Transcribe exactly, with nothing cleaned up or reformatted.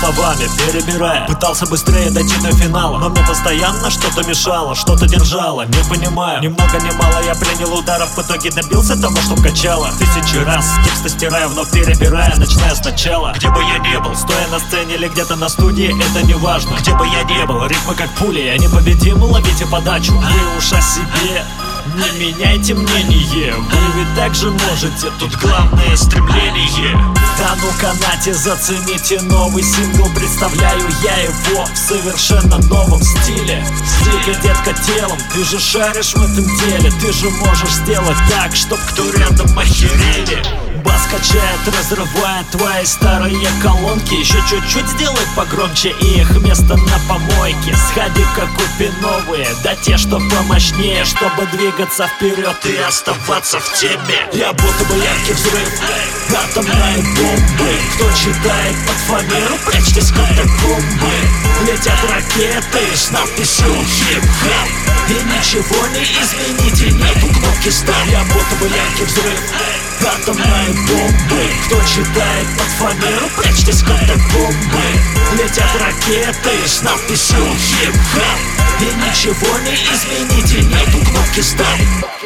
словами, перебирая. Пытался быстрее дойти до финала, но мне постоянно что-то мешало, что-то держало, не понимаю. Ни много ни мало я принял ударов, в итоге добился того, что качало. Тысячи раз тексты стирая, вновь перебирая, начиная сначала. Где бы я ни был, стоя на сцене или где-то на студии, это не важно. Где бы я ни был, ритмы как пули, я непобедим, ловите подачу. Вы уж о себе не меняйте мнение, вы ведь также можете, тут главное стремление. Да ну-ка нате, зацените новый сингл, представляю я его в совершенно новом стиле. Двигай, детка, телом, ты же шаришь в этом деле, ты же можешь сделать так, чтоб кто рядом охерели. Бас качает, разрывает твои старые колонки. Еще чуть-чуть сделай погромче и их место на помойке. Сходи-ка купи новые, да те, что помощнее, чтобы двигаться вперед и оставаться в теме. Я будто бы яркий взрыв атомной бомбы. Кто читает под фанеру, прячьтесь в катакомбы. Летят ракеты с надписью хип-хоп, и ничего не измените, нету кнопки стоп. Я будто бы яркий взрыв атомной бомбы. Кто читает под фанеру, прячьтесь в катакомбы. Летят ракеты с надписью хип-хоп, и ничего не измените, нету кнопки стоп.